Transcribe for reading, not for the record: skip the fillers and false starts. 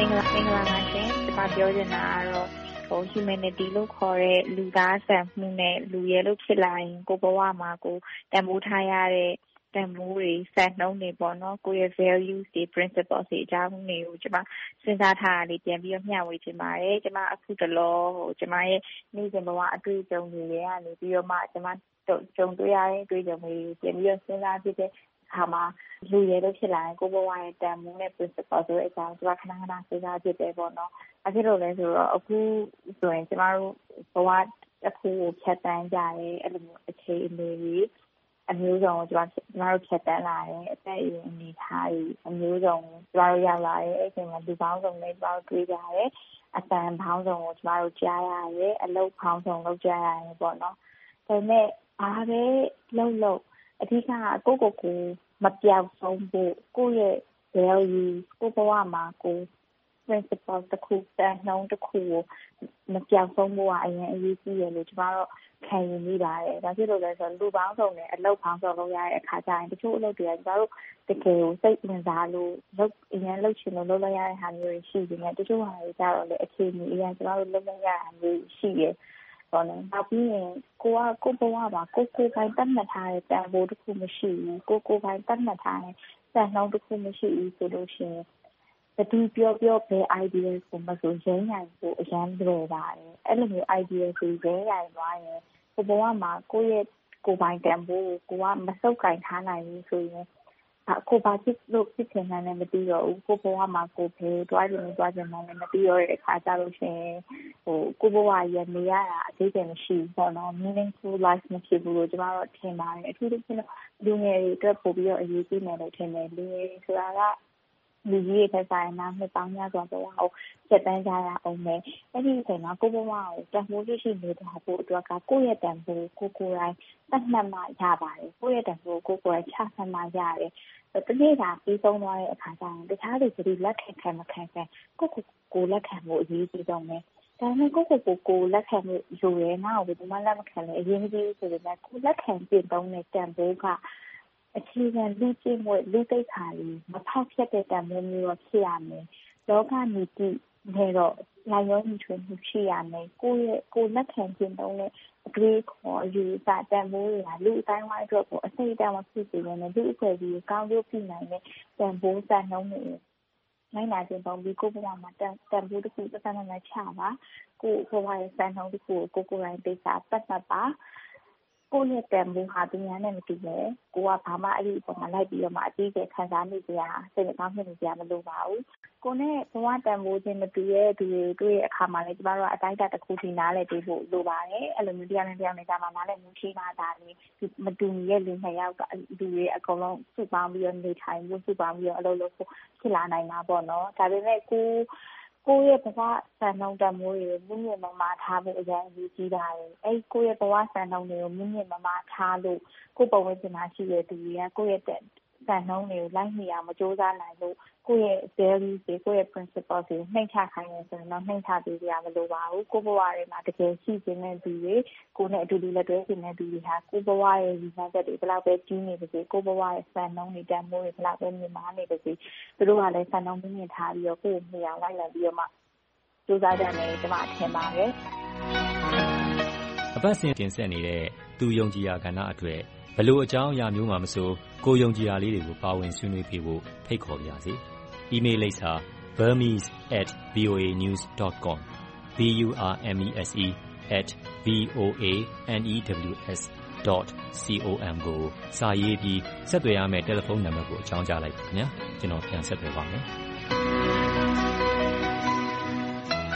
င်္ဂလာပါရှင်။ကျွန်မပြောချင်တာကတော့humanity လို့ခေါ်တဲ့လူသားဆန်မှုနဲ့လူရဲလို့ဖြစ်လာရင်ကိုယ့်ဘဝမှာကိုယ်တန်ဖိုးထားရတဲ့တန်ဖိုးတွေစံနှုန်းတွေပေါ့နော်ကိုယ့်ရဲ့ values တွေ principles တွေအကြောင်းတွေကိုကျွန်မစဉ်းစားထားတာလေးပြန်ပြီးတော့မျှဝေချင်ပါတယ်။ကျွန်မအခုတလောကျွန်မရဲ့နေ့စဉ်ဘဝအတွေ့အကြုံတွေကနေပြီးတော့မှကျွန်မကြုံတွေ့ရတဲ့အတွေ့အကြုံတွေပြန်ပြီးတော့စဉ်းစားဖြစ်တဲ့အခါမှာလူရဲလို့ဖြစ်လာရင်ကိုယ့်ဘဝရဲ့တန်ဖိုးနဲ့ principle ဆိုတဲ့အကြောင်းကျွန်မခဏခဏစဉ်းစားဖြစ်တယ်ပေါ့နော်။အဲ့လိုလဲဆိုတော့အခုဆိုရင်ကျမတို့ဘဝတစ်ခုကိုဖြတ်တန်းကြတယ်အဲ့လိုမျိုးအခြေအနေတွေအမျိုးစုံကိုကျမတို့ဖြတ်တန်းလာတယ်အသက်အရွယ်အနေထားတွေအမျိုးစုံကျမတို့ရောက်လာတယ်အဲ့ဒီမှာလူပေါင်းစုံနဲ့ကျမတို့တွေ့ကြတယ်အတန်ပေါင်းစုံကိုကျမတို့ကြားရတယ်အလုပ်ပေါင်းစုံလုပ်ကြရတယ်ပေါ့နော်ဒါပေမဲ့အားပဲလုပ်အဓိကကိုယ့်မပြောင်းဆုံးဖို့ကိုယ့်ရဲ့ value ကိုယ့်ဘဝမှာကိုယ်principle တစ်ခုစံနှုန်းတစ်ခုကိုမပြောင်းဆုံးဖို့ကအရင်အရေးကြီးတယ်လို့ကျွန်တော်တို့ခံယူမိပါတယ်။ဒါဖြစ်လို့လဲဆိုတော့လူပေါင်းစုံနဲ့အလုပ်ပေါင်းစုံလုပ်ရတဲ့အခါကျရင်တချို့အလုပ်တွေကကျွန်တော်တို့တကယ်ကိုစိတ်ဝင်စားလို့အရင်လုပ်ချင်လို့လုပ်လိုက်ရတဲ့ဟာမျိုးတွေရှိနေတယ်။တချို့ဟာတွေကျတော့လေအခြေအနေအရင်ကျွန်တော်တို့လုပ်လိုက်ရတာမျိုးရှိတယ်။နောက်ပြီးရင်ကိုယ့်ဘဝမှာကိုယ်ပိုင်တတ်မှတ်ထားတဲ့တန်ဖိုးတစ်ခုမရှိဘူး။ကိုယ်ပိုင်တတ်မှတ်ထားတဲ့စံနှုန်းတစ်ခုမရှိဘူးဆိုလို့ရှိရင်ဘယ်သူပြောဘယ် idea ကိုမဆိုရင်းနိုင်ဖို့အရန်လွယ်ပါတယ်အဲ့လိုမျိုး idea ကိုရင်းနိုင်သွားရင်ကိုဘဝမှာကိုယ့်ရဲ့ကိုယ်ပိုင်တန်ဖိုးကိုကမစုပ်ကင်ထားနိုင်ဘူးဆိုရင်ကိုဘာဖြစ်လို့ဖြစ်ချင်တယ်လည်းမသိတော့ဘူးကိုဘဝမှာကိုဘယ်တွားချင်မှလည်းမသိတော့တဲ့အခါကျလို့ရှိရင်ကိုဘဝရနေရတာအသေးတယ်မရှိဘူးပေါ့နော် meaningful life မဖြစ်ဘူးလို့ကျွန်တော်တို့ထင်ပါတယ်အထူးသဖြင့်လူငယ်တွေအတွက်ပို့ပြီးတော့အရေးကြီးတယ်လို့ထင်တယ်လူငယ်ဆိုတာကလူကြီးရဲ့သက်ဆိုင်ရာနှစ်ပေါင်းများစွာဘဝကိုဆက်တန်းကြရအောင်မယ်။အဲ့ဒီအချိန်မှာကိုယ့်ဘဝကိုတန်ဖိုးရှိနေတာဖို့အတွက်ကကိုယ့်ရဲ့တန်ဖိုးကိုယ်တိုင်သတ်မှတ်မှရပါတယ်။ကိုယ့်ရဲ့တန်ဖိုးကိုယ်တိုင်ချမှတ်မှရတယ်။တနေ့ကပြီးဆုံးသွားတဲ့အခါကျရင်တခြားလူတွေလက်ခံမခံကိုယ်လက်ခံဖို့အရေးကြီးဆုံးပဲ။ဒါပေမဲ့ကိုယ်လက်ခံမှုယူရဲနောက်ဘယ်သူမှလက်မခံလဲအရင်ကြီးဆိုပေမဲ့ကိုယ်လက်ခံပြင်သုံးတဲ့တန်ဖိုးကအခြေခံလူ့ကျင့်ဝတ်လူ့သိက္ခာတွေမဖောက်ဖျက်တဲ့တန်ဖိုးမျိုးဖြစ်ရမယ်။လောကနီတိနဲ့တော့လိုက်ရောညီထွေမှုရှိရမယ်။ကိုယ်လက်ခံကျင့်သုံးတဲ့အတွေ့အခေါ်အယူအဆတန်ဖိုးတွေကလူအတိုင်းဝိုင်းအတွက်ကိုအစိတ်အတန်းမဖြစ်စေဘဲနဲ့လူအဖွဲ့အစည်းကိုကောင်းကျိုးပြုနိုင်တဲ့တန်ဖိုးစံနှုန်းတွေနိုင်နာကျင့်သုံးပြီးကိုယ့်ဘဝမှာတန်ဖိုးတစ်ခုတစ်ခါမှချပါကိုယ့်ဘဝရဲ့စံနှုန်းတစ်ခုကိုကိုယ်တိုင်သိစာပတ်မှတ်ပါကိုယ့်ရဲ့တန်ဖိုးဟာသူများနဲ့မတူပဲကိုကဘာမှအဲ့ဒီပုံမှာလိုက်ပြီးတော့မှအကြီးကျယ်ခံစားနေကြရစိတ်ကောင်းဖြစ်နေကြမလို့ပါဘူးကိုနဲ့ဘဝတန်ဖိုးချင်းမတူရဲ့သူတွေတွေ့တဲ့အခါမှာလည်းကျမတို့ကအတိုင်းအတာတစ်ခုထိနားလည်ပေးဖို့လိုပါတယ်အဲ့လိုမျိုးတရားနဲ့ကြားမှာနားလည်မှုရှိမှသာလေမတူညီရဲ့လူနှစ်ယောက်ကလူတွေအကုန်လုံးစုပေါင်းပြီးတော့နေထိုင်ဖို့စုပေါင်းပြီးတော့အလုပ်လုပ်ဖို့ဖြစ်လာနိုင်မှာပေါ့နော်ဒါပေမဲ့ကိုယ့်ရဲ့ဘဝစံနှုန်းတန်ဖိုးတွေကိုမြင့်မြတ်မမထားဖို့အရင်အရေးကြီးပါတယ်။အဲ့ကိုယ့်ရဲ့ဘဝစံနှုန်းတွေကိုမြင့်မြတ်မမထားလို့ကိုယ့်ဘဝပြင်မှာရှိတဲ့သူတွေကကိုယ့်ရဲ့စံနှုန်းတွေကိုလိုက်နေအောင်မကြိုးစားနိုင်လို့ကိုယ့်ရဲ့ values တွေကိုယ့်ရဲ့ principles တွေကိုနှိမ့်ချခိုင်းနေဆိုရင်တော့နှိမ့်ချပေးကြမလို့ပါဘူး။ကိုယ့်ဘဝတွေမှာတကယ်ရှိနေတဲ့သူတွေကိုယ်နဲ့အတူတူလက်တွဲနေတဲ့သူတွေဟာကိုယ့်ဘဝရဲ့ရည်မှန်းချက်တွေဘယ်လောက်ပဲကြီးနေပါစေကိုယ့်ဘဝရဲ့စံနှုန်းတွေတန်ဖိုးတွေဘယ်လောက်ပဲမြင့်မားနေပါစေသူတို့ကလည်းစံနှုန်းမြင့်ထားပြီးတော့ကိုယ့်ကိုမြင်အောင်လိုက်လံပြီးတော့မှကြိုးစားကြမယ်ကျွန်မထင်ပါတယ်အပတ်စဉ်တင်ဆက်နေတဲ့သူယုံကြည်ရာကဏ္ဍအတွက်ဘလို့အကြောင်းအရာမျိုးမှမဆိုကိုယုံကြည်ရာလေးတွေကိုပါဝင်ဆွေးနွေးပြဖို့ဖိတ်ခေါ်ပါရစေ။ email လိပ်စာ burmese@voanews.com burmese@voanews.com ကိုစာရေးပြီးဆက်သွယ်ရမယ့်တယ်လီဖုန်းနံပါတ်ကိုအကြောင်းကြားလိုက်ပါခင်ဗျာ။ကျွန်တော်ပြန်ဆက်သွယ်ပါမယ်။